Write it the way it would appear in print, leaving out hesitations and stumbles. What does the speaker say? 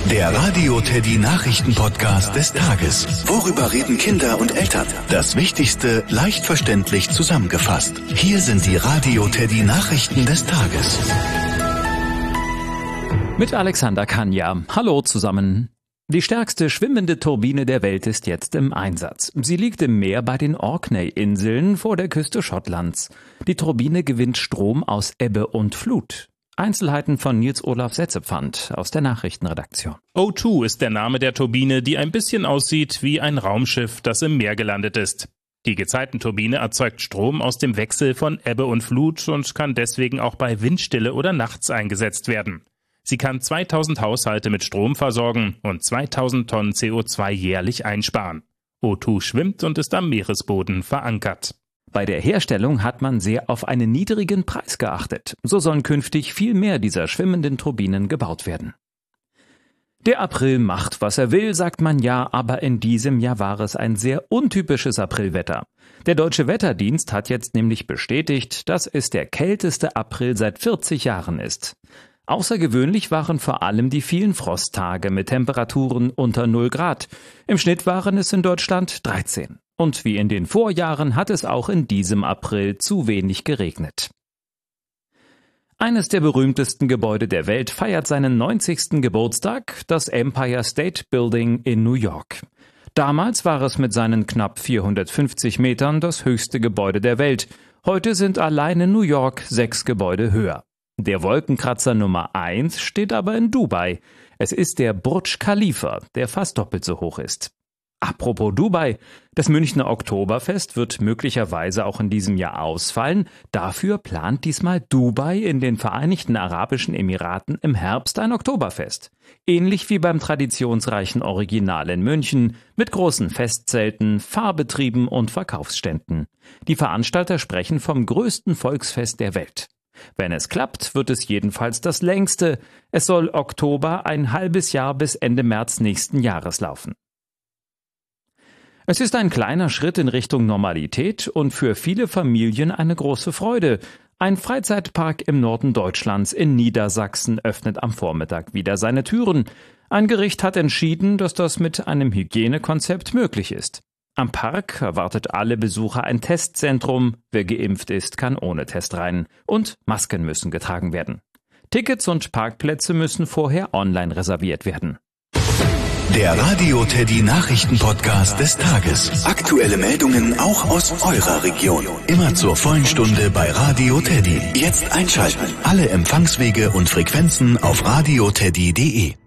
Der Radio Teddy Nachrichten-Podcast des Tages. Worüber reden Kinder und Eltern? Das Wichtigste leicht verständlich zusammengefasst. Hier sind die Radio Teddy Nachrichten des Tages. Mit Alexander Kanja. Hallo zusammen. Die stärkste schwimmende Turbine der Welt ist jetzt im Einsatz. Sie liegt im Meer bei den Orkney-Inseln vor der Küste Schottlands. Die Turbine gewinnt Strom aus Ebbe und Flut. Einzelheiten von Nils-Olaf Setzepfand aus der Nachrichtenredaktion. O2 ist der Name der Turbine, die ein bisschen aussieht wie ein Raumschiff, das im Meer gelandet ist. Die Gezeitenturbine erzeugt Strom aus dem Wechsel von Ebbe und Flut und kann deswegen auch bei Windstille oder nachts eingesetzt werden. Sie kann 2000 Haushalte mit Strom versorgen und 2000 Tonnen CO2 jährlich einsparen. O2 schwimmt und ist am Meeresboden verankert. Bei der Herstellung hat man sehr auf einen niedrigen Preis geachtet. So sollen künftig viel mehr dieser schwimmenden Turbinen gebaut werden. Der April macht, was er will, sagt man ja, aber in diesem Jahr war es ein sehr untypisches Aprilwetter. Der Deutsche Wetterdienst hat jetzt nämlich bestätigt, dass es der kälteste April seit 40 Jahren ist. Außergewöhnlich waren vor allem die vielen Frosttage mit Temperaturen unter 0 Grad. Im Schnitt waren es in Deutschland 13. Und wie in den Vorjahren hat es auch in diesem April zu wenig geregnet. Eines der berühmtesten Gebäude der Welt feiert seinen 90. Geburtstag, das Empire State Building in New York. Damals war es mit seinen knapp 450 Metern das höchste Gebäude der Welt. Heute sind allein in New York 6 Gebäude höher. Der Wolkenkratzer Nummer 1 steht aber in Dubai. Es ist der Burj Khalifa, der fast doppelt so hoch ist. Apropos Dubai, das Münchner Oktoberfest wird möglicherweise auch in diesem Jahr ausfallen. Dafür plant diesmal Dubai in den Vereinigten Arabischen Emiraten im Herbst ein Oktoberfest. Ähnlich wie beim traditionsreichen Original in München, mit großen Festzelten, Fahrbetrieben und Verkaufsständen. Die Veranstalter sprechen vom größten Volksfest der Welt. Wenn es klappt, wird es jedenfalls das längste. Es soll Oktober ein halbes Jahr bis Ende März nächsten Jahres laufen. Es ist ein kleiner Schritt in Richtung Normalität und für viele Familien eine große Freude. Ein Freizeitpark im Norden Deutschlands in Niedersachsen öffnet am Vormittag wieder seine Türen. Ein Gericht hat entschieden, dass das mit einem Hygienekonzept möglich ist. Am Park erwartet alle Besucher ein Testzentrum. Wer geimpft ist, kann ohne Test rein. Und Masken müssen getragen werden. Tickets und Parkplätze müssen vorher online reserviert werden. Der Radio Teddy Nachrichten-Podcast des Tages. Aktuelle Meldungen auch aus eurer Region. Immer zur vollen Stunde bei Radio Teddy. Jetzt einschalten. Alle Empfangswege und Frequenzen auf radioteddy.de.